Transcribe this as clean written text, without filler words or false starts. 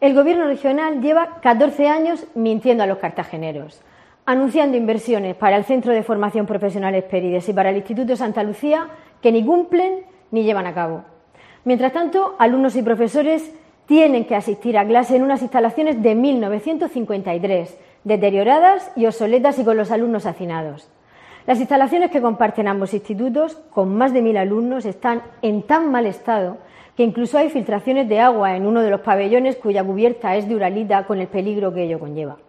El Gobierno regional lleva 14 años mintiendo a los cartageneros, anunciando inversiones para el Centro de Formación Profesional Esperides y para el Instituto Santa Lucía que ni cumplen ni llevan a cabo. Mientras tanto, alumnos y profesores tienen que asistir a clase en unas instalaciones de 1953, deterioradas y obsoletas y con los alumnos hacinados. Las instalaciones que comparten ambos institutos, con más de 1000 alumnos, están en tan mal estado que incluso hay filtraciones de agua en uno de los pabellones cuya cubierta es de uralita con el peligro que ello conlleva.